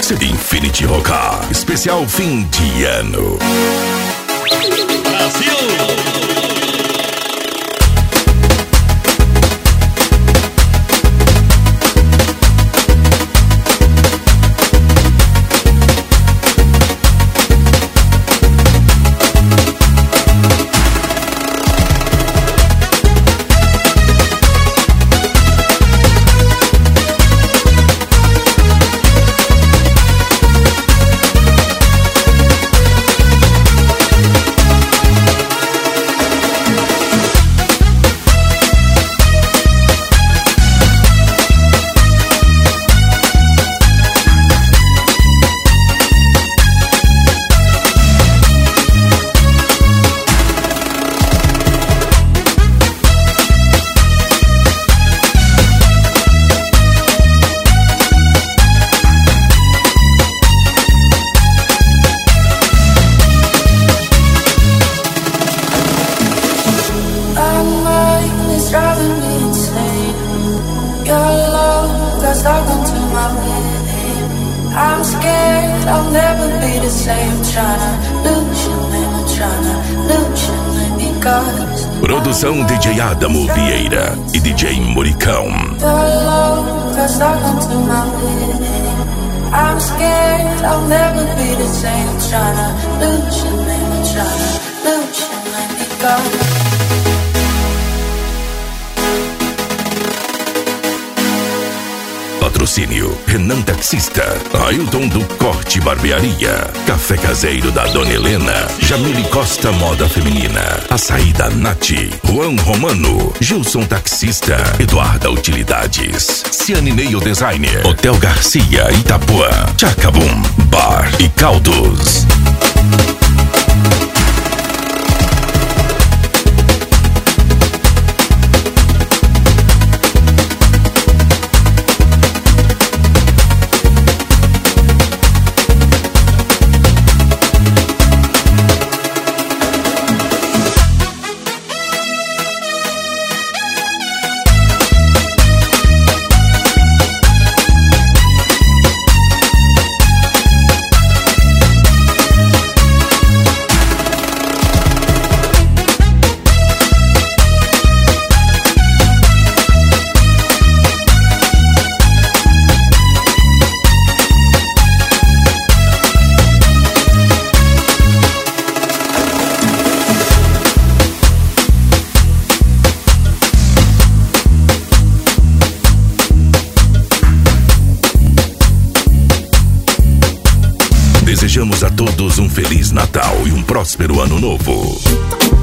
Mix Infinity Roca, especial fim de ano. Brasil! Produção DJ Adamo Vieira e DJ Moricão. Patrocínio Renan Taxista, Ailton do Corte Barbearia, Café Caseiro da Dona Helena, Jamile Costa Moda Feminina, Açaí da Nath, Juan Romano, Gilson Taxista, Eduarda Utilidades, Ciane Neil Designer, Hotel Garcia Itapuã, Chacabum Bar e Caldos. Desejamos a todos um Feliz Natal e um próspero Ano Novo.